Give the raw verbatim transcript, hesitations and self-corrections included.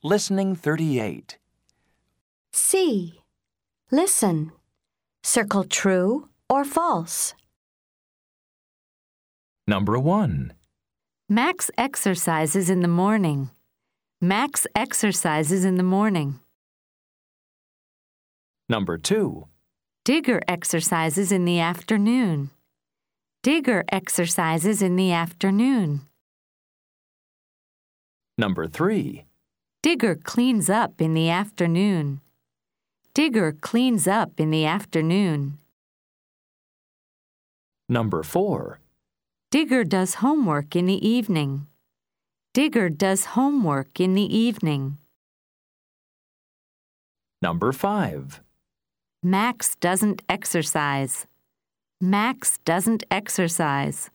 Listening thirty-eight. C. Listen. Circle true or false. Number one. Max exercises in the morning. Max exercises in the morning. Number two. Digger exercises in the afternoon. Digger exercises in the afternoon. Number three. Digger cleans up in the afternoon. Digger cleans up in the afternoon. Number four. Digger does homework in the evening. Digger does homework in the evening. Number five. Max doesn't exercise. Max doesn't exercise.